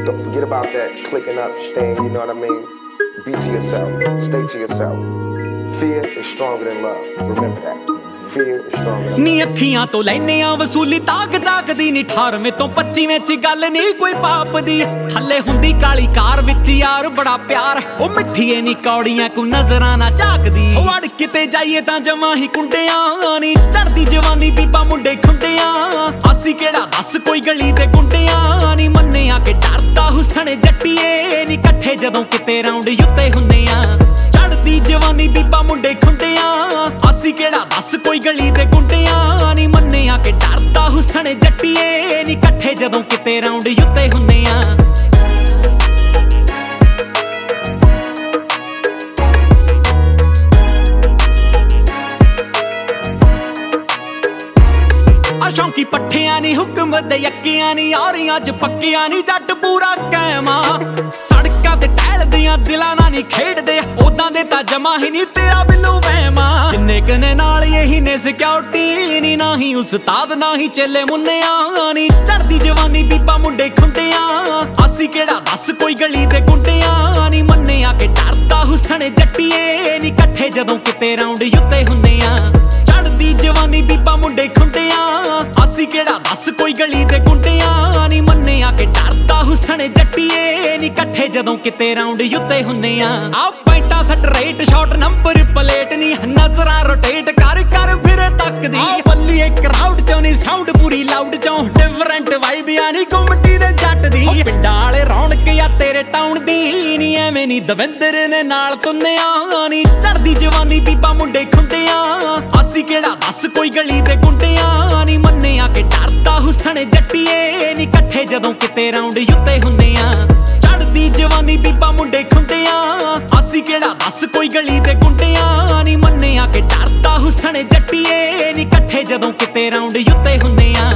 Don't forget about that clicking up thing, you know what I mean? Be to yourself. Stay to yourself. Fear is stronger than love. Remember that. Fear is stronger than love. ਨੀ ਅੱਖੀਆਂ ਤੋਂ ਲੈਨੇ ਆ ਵਸੂਲੀ ਤਾਕ ਜਾਗਦੀ ਨੀ 18ਵੇਂ ਤੋਂ 25ਵੇਂ ਚ ਗੱਲ ਨਹੀਂ ਕੋਈ ਪਾਪ ਦੀ ਥੱਲੇ ਹੁੰਦੀ ਕਾਲੀ ਕਾਰ ਵਿੱਚ ਯਾਰ ਬੜਾ ਪਿਆਰ ਉਹ ਮਿੱਠੀਏ ਨੀ ਕੌੜੀਆਂ ਕੋ ਨਜ਼ਰਾਂ ਨਾ ਝਾਕਦੀ ਵੜ ਕਿਤੇ ਜਾਈਏ ਤਾਂ ਜਮਾਂ ਹੀ ਕੁੰਡਿਆਂ ਨੀ ਚੜਦੀ ਜਵਾਨੀ ਬੀਬਾ ਮੁੰਡੇ ਖੁੰਡਿਆਂ ਅਸੀਂ ਕਿਹੜਾ ਦੱਸ ਕੋਈ ਗਲੀ ਦੇ ਗੁੰਡਿਆਂ ਨੀ ਮੰਨਿਆ ਕਿ ਡਰਦਾ ਹੁਸਨ ਜੱਟੀਏ ਨੀ ਇਕੱਠੇ ਜਦੋਂ ਕਿਤੇ ਰਾਉਂਡ ਉੱਤੇ ਹੁੰਨੇ ਆ ਚੜਦੀ ਜਵਾਨੀ ਬੀਬਾ ਮੁੰਡੇ ਖੁੰਡਿਆਂ ਅਸੀਂ ਕਿਹੜਾ ਦੱਸ ਕੋਈ ਗਲੀ ਦੇ ਗੁੰਡਿਆਂ ਨੀ ਮੰਨਿਆ ਕਿ ਡਰਦਾ ਹੁਸਨ ਜੱਟੀਏ ਨੀ ਇਕੱਠੇ ਜਦੋਂ ਕਿਤੇ ਰਾਉਂਡ ਉੱਤੇ ਹੁੰਨੇ ਆ ਸ਼ੌਂਕੀ ਪੱਠਿਆਂ ਨੀ ਹੁਕਮ ਦੇ ਯੱਕਿਆਂ ਨੀ ਯਾਰੀਆਂ ਚ ਪੱਕਿਆਂ ਨੀ ਜੱਟ ਪੂਰਾ ਕਾਇਮਾ ਸੜਕਾਂ ਤੇ ਟਹਿਲਦੀਆਂ ਦਿਲਾਂ ਨਾਲ ਨੀ ਖੇਡਦੇ ਉਦਾਂ ਦੇ ਤਾਂ ਜਮਾ ਹੀ ਨੀ ਤੇਰਾ ਬਿੱਲੂ ਵਹਿਮਾ ਜਿੰਨੇ ਕਨੇ ਨਾਲ ਇਹੀ ਨੇ ਸਿਕਿਉਰਟੀ ਨੀ ਨਾ ਹੀ ਉਸਤਾਦ ਨਾ ਹੀ ਚੇਲੇ ਮੁੰਨਿਆਂ ਨੀ ਚੜਦੀ ਜਵਾਨੀ ਬੀਬਾ ਮੁੰਡੇ ਖੁੰਡਿਆਂ ਅਸੀਂ ਕਿਹੜਾ ਦੱਸ ਕੋਈ ਗਲੀ ਦੇ ਗੁੰਡਿਆਂ ਨੀ ਮੰਨਿਆ ਕਿ ਡਰਦਾ ਹੁਸਨ ਜੱਟੀਏ ਨੀ ਇਕੱਠੇ ਜਦੋਂ ਕਿਤੇ ਰਾਉਂਡ ਉੱਤੇ ਹੁੰਨੇ ਆ ਚੜਦੀ ਜਵਾਨੀ ਬੀਬਾ ਮੁੰਡੇ ਖੁੰਡਿਆਂ ਅਸੀਂ ਕਿਹੜਾ ਦੱਸ ਕੋਈ ਗਲੀ ਦੇ ਗੁੰਡਿਆਂ ਨੀ ਮੰਨਿਆ ਕਿ ਡਰਦਾ ਹੁਸਨ ਜੱਟੀਏ ਨੀ ਇਕੱਠੇ ਜਦੋਂ ਕਿਤੇ ਰਾਉਂਡ ਉੱਤੇ ਹੁੰਨੇ ਆ ਪੈਂਟਾਂ ਸਟਰੇਟ ਸ਼ਾਟ ਨੰਬਰ ਪਲੇਟ ਨੀ ਨਜ਼ਰਾਂ ਰੋਟੇਟ ਕਰ ਕਰ ਫਿਰੇ ਤੱਕਦੀ ਬੱਲੀਏ ਕਰਾਊਡ ਚੋਂ ਨੀ ਸਾਊਂਡ ਪੂਰੀ ਲਾਊਡ ਚੋਂ ਡਿਫਰੈਂਟ ਵਾਈਬ ਆ ਨੀ ਗੁੰਮਟੀ ਦੇ ਜੱਟ ਦੀ ਪਿੰਡਾਂ ਵਾਲੇ ਰੌਣਕ ਆ ਤੇਰੇ ਟਾਊਨ ਦੀ ਨੀ ਐਵੇਂ ਨੀ ਦਵਿੰਦਰ ਨੇ ਨਾਲ ਤੁੰਨਿਆ ਨੀ ਚੜਦੀ ਜਵਾਨੀ ਬੀਬਾ ਮੁੰਡੇ ਖੁੰਡਿਆਂ ਅਸੀਂ ਕਿਹੜਾ ਦੱਸ ਕੋਈ ਗਲੀ ਦੇ ਗੁੰਡਿਆਂ ਨੀ ਮੰਨਿਆ ਕਿ ਡਰਦਾ ਹੁਸਨ ਜੱਟੀਏ ਨੀ ਇਕੱਠੇ ਜਦੋਂ ਕਿਤੇ ਰਾਉਂਡ ਉੱਤੇ ਹੁੰਨੇ ਆ ਚੜਦੀ ਜਵਾਨੀ ਬੀਬਾ ਮੁੰਡੇ ਖੁੰਡਿਆਂ ਅਸੀਂ ਕਿਹੜਾ ਦੱਸ ਕੋਈ ਗਲੀ ਦੇ ਗੁੰਡਿਆਂ ਨੀ ਮੰਨਿਆ ਕਿ ਡਰਦਾ ਹੁਸਨ ਜੱਟੀਏ ਨੀ ਇਕੱਠੇ ਜਦੋਂ ਕਿਤੇ ਰਾਉਂਡ ਉੱਤੇ ਹੁੰਨੇ ਆ